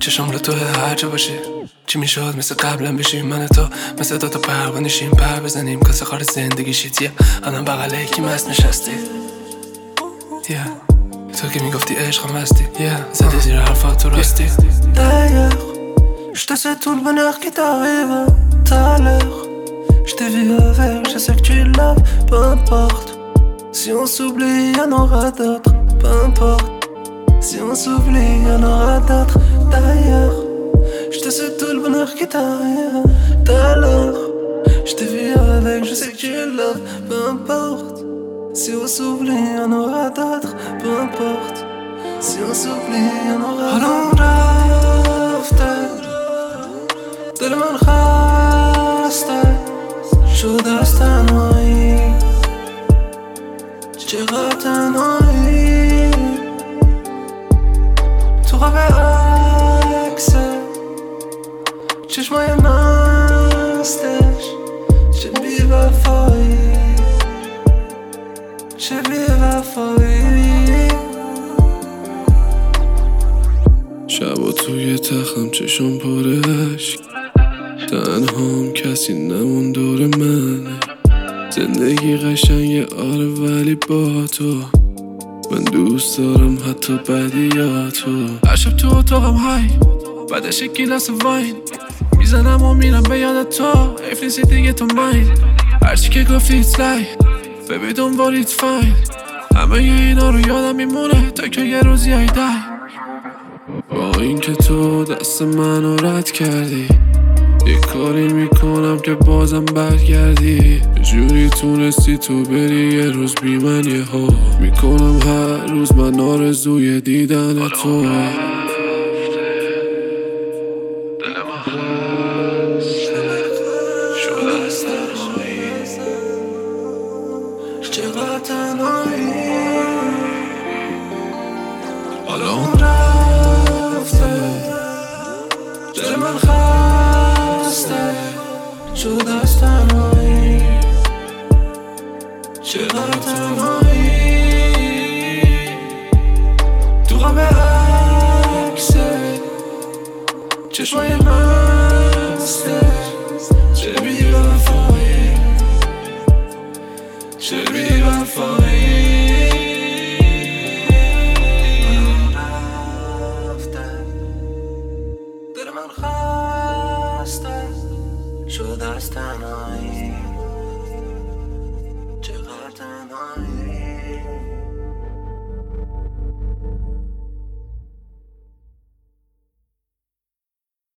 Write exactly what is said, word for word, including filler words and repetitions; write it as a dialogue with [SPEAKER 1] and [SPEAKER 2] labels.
[SPEAKER 1] چشم رو تو هر جا باشی چی میشد مثل قبلا بشیم من تو مثل دوتا پروانشیم پر بزنیم کاسه خار زندگی شیتیه الان بغل یکی مست نشستی yeah. تو که میگفتی عشقم هستی yeah. زدی زیر حرفات تو راستی
[SPEAKER 2] D'ailleurs, je te sais tout le bonheur qui t'arrive tout à l'heure. Je t'ai vu avec, je sais que tu l'as, peu importe. Si on s'oublie, y'en aura d'autres, peu importe. Si on s'oublie, y'en aura d'autres. D'ailleurs, je te sais tout le bonheur qui t'arrive tout à l'heure. Je t'ai vu avec, je sais que tu l'as, peu importe. Si on s'oublie, y'en aura d'autres, peu importe. Si on s'oublie, y'en aura d'autres. دل من خسته شده از تنهایی چقدر تنهایی تو خواب عکسه چشمای مستش چه بی وفایی چه بی وفایی
[SPEAKER 3] شبا توی تخم چشم پرش تنهام کسی نمون دور منه زندگی قشنگه آره ولی با تو من دوست دارم حتی بدیاتو هر شب تو اتاقم های بعدش یک گیلاس واین میزنم و میرم به یادت تو حیف نیستی دیگه تو ماین هرچی که گفتی ایتس لای ببی دنبال ایت فاین همه اینا رو یادم میمونه تا که یه روزی های دای با این که تو دست منو رد کردی یه کاری میکنم که بازم برگردی جوری تونستی تو بری یه روز بی من یه ها میکنم هر روز من آرزوی دیدن تو
[SPEAKER 2] چقدر تنهایی
[SPEAKER 3] الان
[SPEAKER 2] رفته دل من خسته شده از تنهایی چقدر تنهایی تو خواب عکسه چشمای مسته چه بی وفایی چه بی وفایی دل من خسته شده از تنهایی چقدر تنهایی